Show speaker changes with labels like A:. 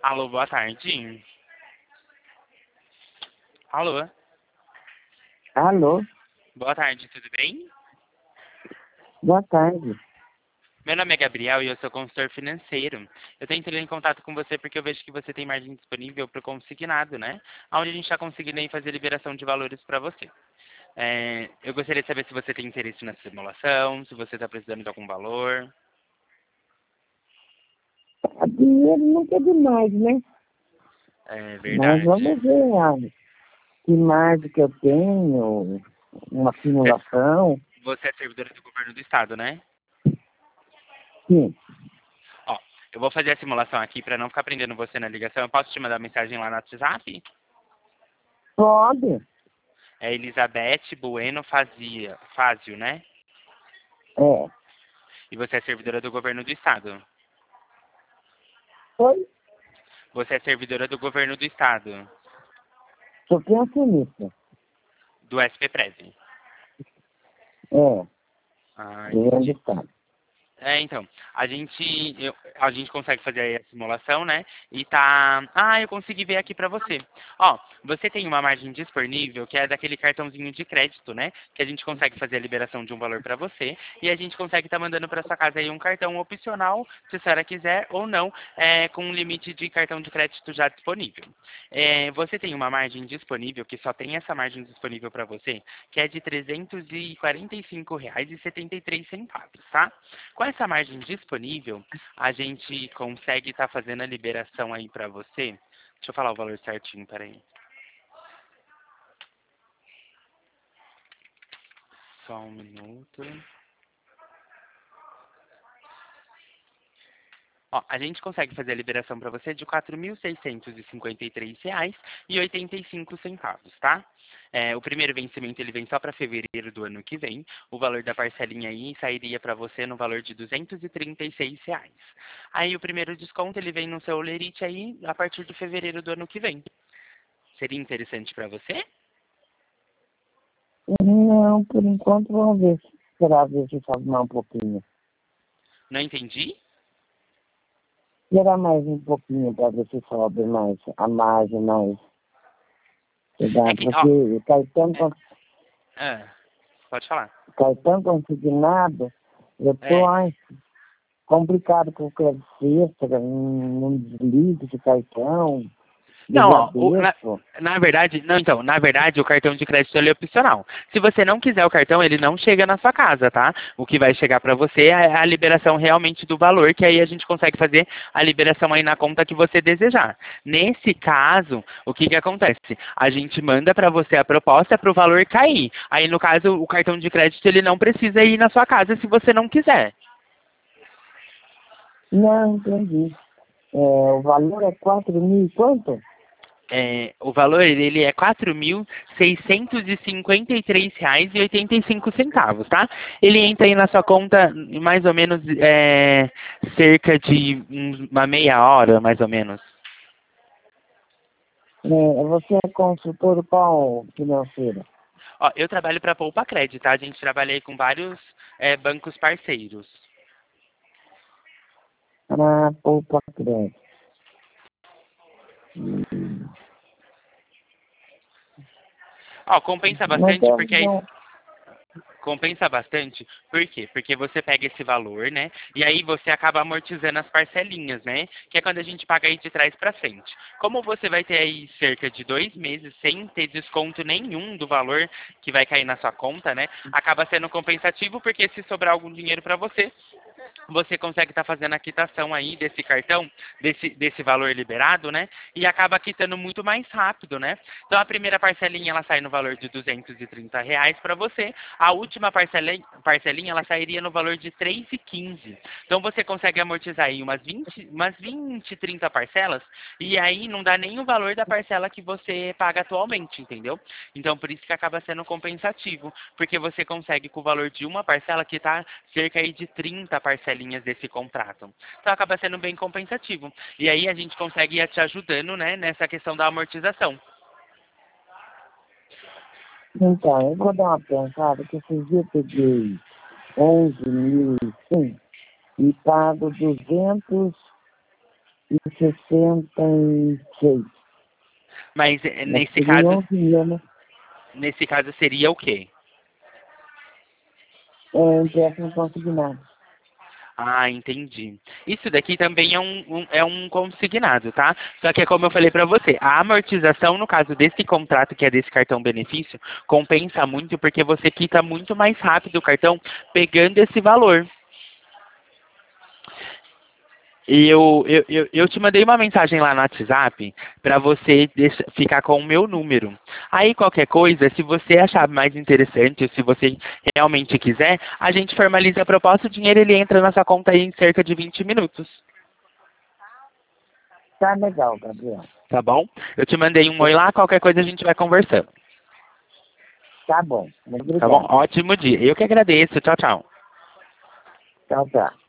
A: Alô, boa tarde. Alô,
B: Alô,
A: boa tarde, tudo bem?
B: boa tarde.
A: Meu nome é Gabriel e eu sou consultor financeiro. Eu tô entrando em contato com você porque eu vejo que você tem margem disponível para o consignado, né? Onde a gente está conseguindo aí fazer liberação de valores para você. Eu gostaria de saber se você tem interesse na simulação, se você está precisando de algum valor.
B: Dinheiro nunca é demais, né?
A: É
B: Mas
A: verdade.
B: vamos ver que margem que eu tenho, uma
A: Você
B: simulação.
A: você é servidora do governo do estado, né?
B: Sim,
A: Ó, eu vou fazer a simulação aqui para não ficar prendendo você na ligação. Eu posso te mandar mensagem lá no WhatsApp?
B: pode.
A: É Elizabeth Bueno Fazio, né?
B: É.
A: E você é servidora do governo do estado.
B: Oi?
A: Você é servidora do governo do estado,
B: Sou pensionista.
A: do SPPREV.
B: É,
A: Ah,
B: governo do
A: entendi.
B: estado.
A: Então, a gente consegue fazer aí a simulação, né? E tá. Ah, eu consegui ver aqui pra você. Ó, você tem uma margem disponível que é daquele cartãozinho de crédito, né? Que a gente consegue fazer a liberação de um valor pra você e a gente consegue estar mandando pra sua casa aí um cartão opcional, se a senhora quiser ou não, com um limite de cartão de crédito já disponível. Você tem uma margem disponível que só tem essa margem disponível pra você, que é de R$ 345,73, tá? Com essa margem disponível, a gente consegue estar fazendo a liberação aí para você. Deixa eu falar o valor certinho, peraí. Só um minuto. Ó, a gente consegue fazer a liberação para você de R$ 4.653,85, tá? O primeiro vencimento ele vem só para fevereiro do ano que vem. O valor da parcelinha aí sairia para você no valor de R$ 236. Aí o primeiro desconto ele vem no seu lerite aí a partir de fevereiro do ano que vem. Seria interessante para você?
B: Não, por enquanto vamos ver. Esperar ver se sobe mais um pouquinho.
A: Não entendi?
B: Esperar mais um pouquinho para ver se sobe mais a margem mais.
A: É que, ó,
B: Porque
A: ah, pode falar.
B: cartão consignado, eu tô
A: É,
B: complicado com o crédito extra, não desliga esse cartão,
A: Não, ó,
B: desabeço.
A: na verdade, o cartão de crédito ele é opcional. Se você não quiser o cartão, ele não chega na sua casa, tá? O que vai chegar para você é a liberação realmente do valor, que aí a gente consegue fazer a liberação aí na conta que você desejar. Nesse caso, o que que acontece? A gente manda para você a proposta para o valor cair. Aí, no caso, o cartão de crédito ele não precisa ir na sua casa se você não quiser.
B: Não, entendi. O valor é 4.000 e quanto?
A: O valor ele é R$ 4.653,85, tá? Ele entra aí na sua conta em mais ou menos cerca de uma meia hora, mais ou menos.
B: Você é consultor qual financeira?
A: Ó, eu trabalho para a Poupa Cred, tá? A gente trabalha aí com vários bancos parceiros.
B: Ah, poupa crédito. Hum,
A: Ó, compensa
B: Mas
A: bastante porque aí compensa bastante, por quê? Porque você pega esse valor, né? E aí você acaba amortizando as parcelinhas, né? Que é quando a gente paga aí de trás para frente. Como você vai ter aí cerca de 2 meses sem ter desconto nenhum do valor que vai cair na sua conta, né? Acaba sendo compensativo, porque se sobrar algum dinheiro para você, você consegue estar fazendo a quitação aí desse cartão, desse valor liberado, né? E acaba quitando muito mais rápido, né? Então a primeira parcelinha ela sai no valor de R$ 230 para você, a última parcelinha ela sairia no valor de 3,15. Então você consegue amortizar aí umas 20, 30 parcelas e aí não dá nem o valor da parcela que você paga atualmente, entendeu? Então por isso que acaba sendo compensativo, porque você consegue com o valor de uma parcela que está cerca aí de 30 parcelinhas desse contrato. Então acaba sendo bem compensativo. E aí a gente consegue ir te ajudando, né, nessa questão da amortização.
B: Então, eu vou dar uma pensada, que esses dias eu peguei 11.100 e pago 230 66.
A: Mas
B: Mas seria 11 mil, né?
A: nesse caso seria o quê?
B: É empréstimo consignado.
A: Ah, entendi. Isso daqui também é um consignado, tá? Só que é como eu falei para você, a amortização no caso desse contrato, que é desse cartão benefício, compensa muito porque você quita muito mais rápido o cartão pegando esse valor. E eu te mandei uma mensagem lá no WhatsApp para você ficar com o meu número. Aí qualquer coisa, se você achar mais interessante, se você realmente quiser, a gente formaliza a proposta, o dinheiro ele entra na sua conta aí em cerca de 20 minutos.
B: Tá legal, Gabriel.
A: Tá bom? Eu te mandei um oi lá, qualquer coisa a gente vai conversando.
B: Tá bom.
A: Tá bom?
B: Obrigado.
A: Ótimo dia. Eu que agradeço. Tchau, tchau.
B: Tchau, tchau.